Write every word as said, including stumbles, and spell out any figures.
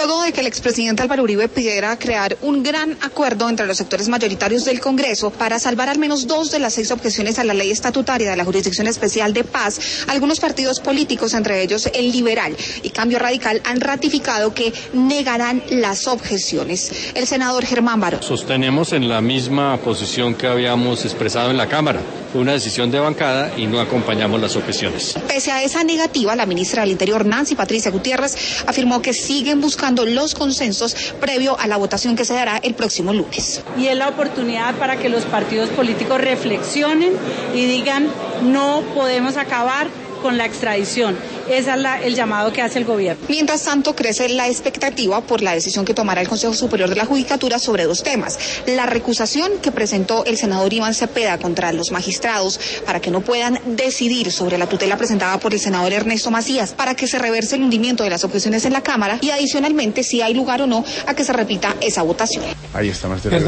Luego de que el expresidente Álvaro Uribe pidiera crear un gran acuerdo entre los sectores mayoritarios del Congreso para salvar al menos dos de las seis objeciones a la ley estatutaria de la Jurisdicción Especial de Paz, algunos partidos políticos, entre ellos el Liberal y Cambio Radical, han ratificado que negarán las objeciones. El senador Germán Barón. Sostenemos en la misma posición que habíamos expresado en la Cámara. Fue una decisión de bancada y no acompañamos las objeciones. Pese a esa negativa, la ministra del Interior, Nancy Patricia Gutiérrez, afirmó que siguen buscando los consensos previo a la votación que se dará el próximo lunes. Y es la oportunidad para que los partidos políticos reflexionen y digan, no podemos acabar con la extradición. Ese es la, el llamado que hace el gobierno. Mientras tanto, crece la expectativa por la decisión que tomará el Consejo Superior de la Judicatura sobre dos temas. La recusación que presentó el senador Iván Cepeda contra los magistrados para que no puedan decidir sobre la tutela presentada por el senador Ernesto Macías, para que se reverse el hundimiento de las objeciones en la Cámara y adicionalmente si hay lugar o no a que se repita esa votación. Ahí está, Marcelo.